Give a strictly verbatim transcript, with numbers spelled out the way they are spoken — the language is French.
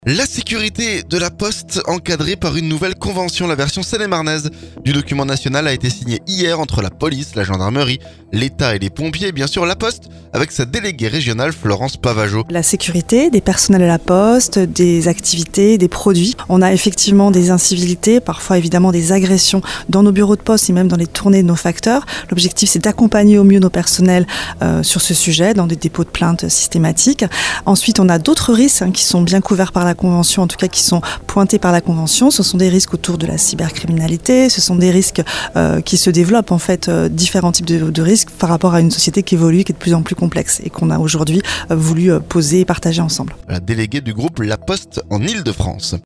La sécurité de la Poste encadrée par une nouvelle convention, la version seine-et-marnaise du document national a été signée hier entre la police, la gendarmerie, l'État et les pompiers, et bien sûr la Poste, avec sa déléguée régionale Florence Pavageau. La sécurité des personnels à la Poste, des activités, des produits. On a effectivement des incivilités, parfois évidemment des agressions dans nos bureaux de poste et même dans les tournées de nos facteurs. L'objectif, c'est d'accompagner au mieux nos personnels euh, sur ce sujet, dans des dépôts de plaintes systématiques. Ensuite, on a d'autres risques hein, qui sont bien couverts par la Convention, en tout cas qui sont pointés par la Convention. Ce sont des risques autour de la cybercriminalité, ce sont des risques euh, qui se développent en fait, euh, différents types de, de risques par rapport à une société qui évolue, qui est de plus en plus complexe et qu'on a aujourd'hui euh, voulu euh, poser et partager ensemble. La déléguée du groupe La Poste en Île-de-France.